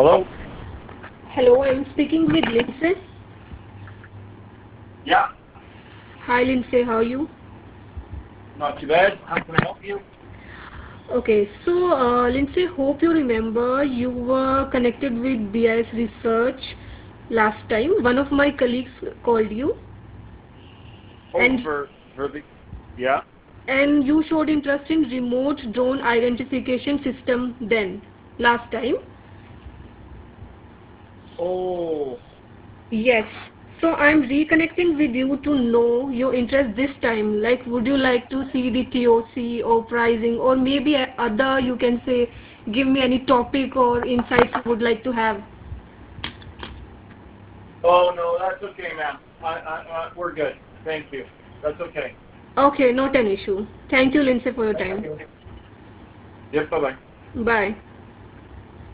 Hello? Hello, I'm speaking with Lindsay. Yeah, Hi, Lindsay, how are you? not too bad. How can I help you? Okay, so Lindsay, hope you remember you were connected with BIS research last time. One of my colleagues called you, Oh, and for the yeah. and you showed interest in remote drone identification system then last time. Oh, Yes. So I'm reconnecting with you to know your interest this time. Like, would you like to see the TOC or pricing, or maybe other, you can say, give me any topic or insights you would like to have? oh no, that's okay, ma'am. We're good. Thank you. That's okay. Okay, not an issue. Thank you, Lindsay, for your Thank time. you. Yep. Bye bye. Bye.